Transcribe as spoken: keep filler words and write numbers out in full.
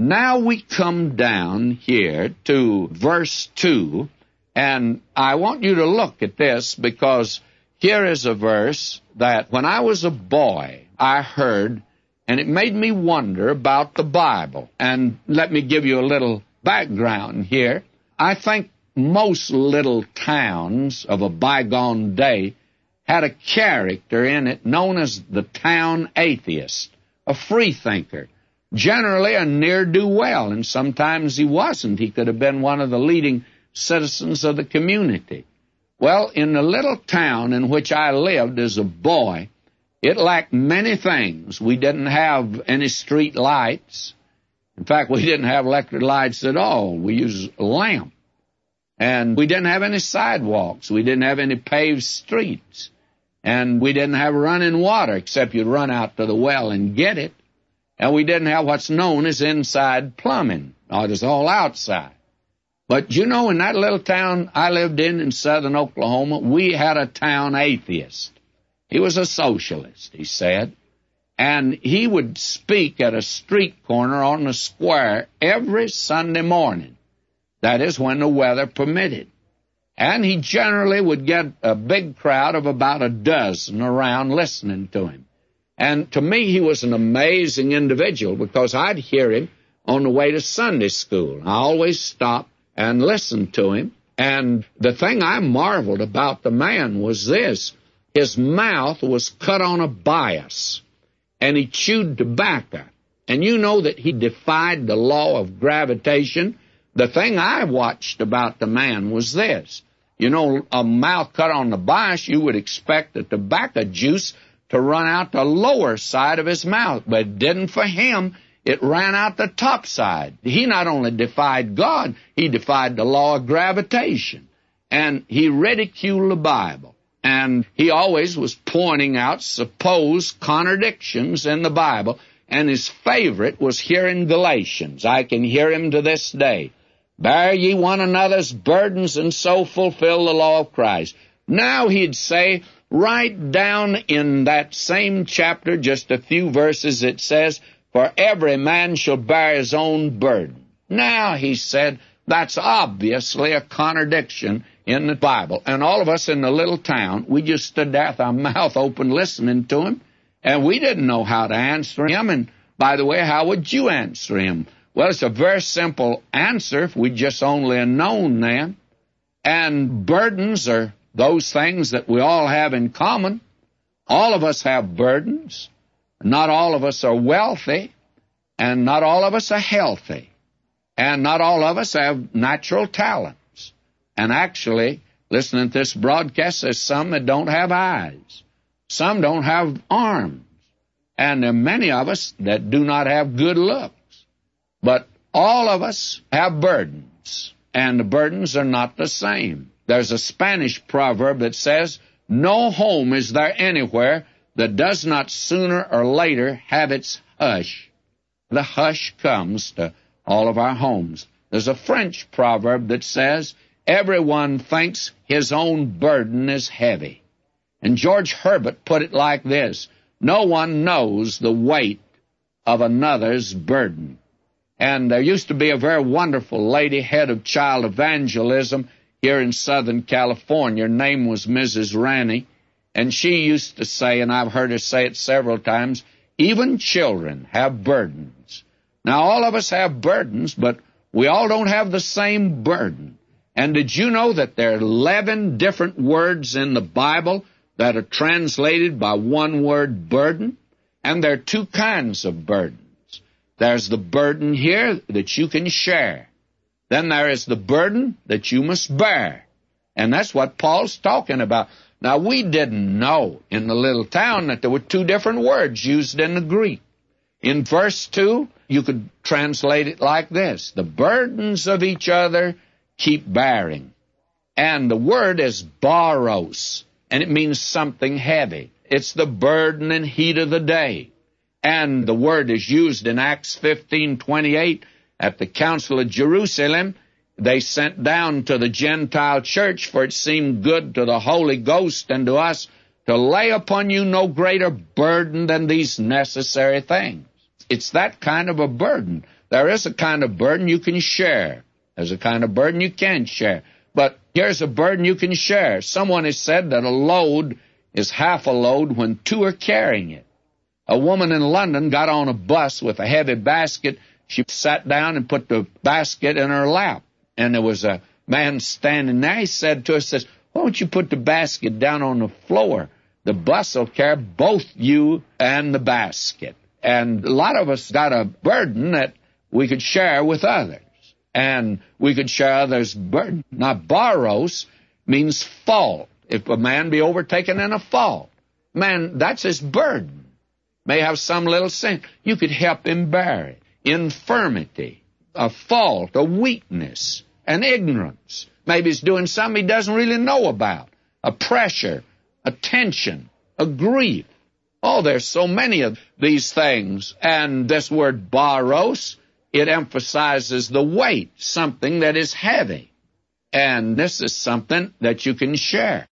Now we come down here to verse two, and I want you to look at this because here is a verse that when I was a boy I heard, and it made me wonder about the Bible. And let me give you a little background here. I think most little towns of a bygone day had a character in it known as the town atheist, a freethinker, generally a ne'er-do-well, and sometimes he wasn't. He could have been one of the leading citizens of the community. Well, in the little town in which I lived as a boy, it lacked many things. We didn't have any street lights. In fact, we didn't have electric lights at all. We used a lamp. And we didn't have any sidewalks. We didn't have any paved streets. And we didn't have running water, except you'd run out to the well and get it. And we didn't have what's known as inside plumbing. It was all outside. But you know, in that little town I lived in in southern Oklahoma, we had a town atheist. He was a socialist, he said, and he would speak at a street corner on the square every Sunday morning. That is, when the weather permitted. And he generally would get a big crowd of about a dozen around listening to him. And to me, he was an amazing individual because I'd hear him on the way to Sunday school. I always stopped and listened to him. And the thing I marveled about the man was this. His mouth was cut on a bias, and he chewed tobacco. And you know that he defied the law of gravitation. The thing I watched about the man was this. You know, a mouth cut on the bias, you would expect the tobacco juice to run out the lower side of his mouth, but it didn't for him. It ran out the top side. He not only defied God, he defied the law of gravitation, and he ridiculed the Bible. And he always was pointing out supposed contradictions in the Bible, and his favorite was here in Galatians. I can hear him to this day. Bear ye one another's burdens, and so fulfill the law of Christ. Now he'd say, right down in that same chapter, just a few verses, it says, for every man shall bear his own burden. Now, he said, that's obviously a contradiction in the Bible. And all of us in the little town, we just stood there with our mouth open listening to him, and we didn't know how to answer him. And by the way, how would you answer him? Well, it's a very simple answer if we just only had known them. And burdens are those things that we all have in common. All of us have burdens. Not all of us are wealthy, and not all of us are healthy, and not all of us have natural talents. And actually, listening to this broadcast, there's some that don't have eyes. Some don't have arms. And there are many of us that do not have good looks. But all of us have burdens, and the burdens are not the same. There's a Spanish proverb that says, no home is there anywhere that does not sooner or later have its hush. The hush comes to all of our homes. There's a French proverb that says, everyone thinks his own burden is heavy. And George Herbert put it like this, no one knows the weight of another's burden. And there used to be a very wonderful lady, head of child evangelism here in Southern California. Her name was Missus Ranney. And she used to say, and I've heard her say it several times, even children have burdens. Now, all of us have burdens, but we all don't have the same burden. And did you know that there are eleven different words in the Bible that are translated by one word, burden? And there are two kinds of burdens. There's the burden here that you can share. Then there is the burden that you must bear. And that's what Paul's talking about. Now, we didn't know in the little town that there were two different words used in the Greek. In verse two, you could translate it like this, the burdens of each other keep bearing. And the word is baros, and it means something heavy. It's the burden and heat of the day. And the word is used in Acts fifteen twenty-eight at the Council of Jerusalem. They sent down to the Gentile church, for it seemed good to the Holy Ghost and to us to lay upon you no greater burden than these necessary things. It's that kind of a burden there is a kind of burden you can share. There's a kind of burden you can't share. But here's a burden you can share. Someone has said that a load is half a load when two are carrying it. A woman in London got on a bus with a heavy basket. She sat down and put the basket in her lap. And there was a man standing there. He said to her, says, why don't you put the basket down on the floor? The bus will carry both you and the basket. And a lot of us got a burden that we could share with others. And we could share others' burden. Now, baros means fault. If a man be overtaken in a fault, man, that's his burden. May have some little sin. You could help him bear it. Infirmity, a fault, a weakness, an ignorance. Maybe he's doing something he doesn't really know about. A pressure, a tension, a grief. Oh, there's so many of these things. And this word baros, it emphasizes the weight, something that is heavy. And this is something that you can share.